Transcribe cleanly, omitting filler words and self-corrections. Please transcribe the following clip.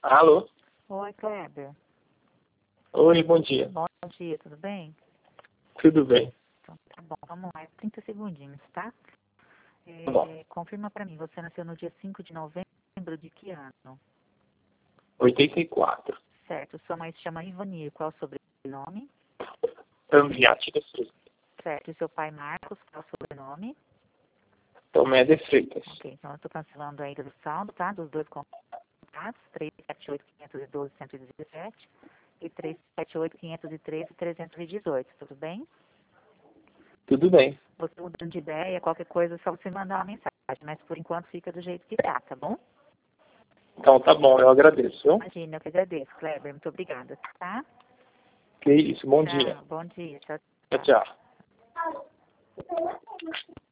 Alô? Oi, Kleber. Oi, bom dia. Bom dia, tudo bem? Tudo bem? Então, tá bom, vamos lá, 30 segundinhos, tá? Tá bom. Confirma pra mim, você nasceu no dia 5 de novembro de que ano? 84. Certo, sua mãe se chama Ivani, qual é o sobrenome? Ambiate de Freitas. Certo, e seu pai Marcos, qual é o sobrenome? Tomé de Freitas. Ok, então eu tô cancelando a ida do saldo, tá? Dos dois contatos, 378.512.117 e 378.513.318, tudo bem? Tudo bem. Você mudando de ideia, qualquer coisa, é só você mandar uma mensagem, mas por enquanto fica do jeito que tá bom? Então tá bom, eu agradeço, viu? Imagina, eu que agradeço, Kleber, muito obrigada, tá? Que isso, bom dia. Tchau, bom dia, tchau, Tchau, tchau. tchau.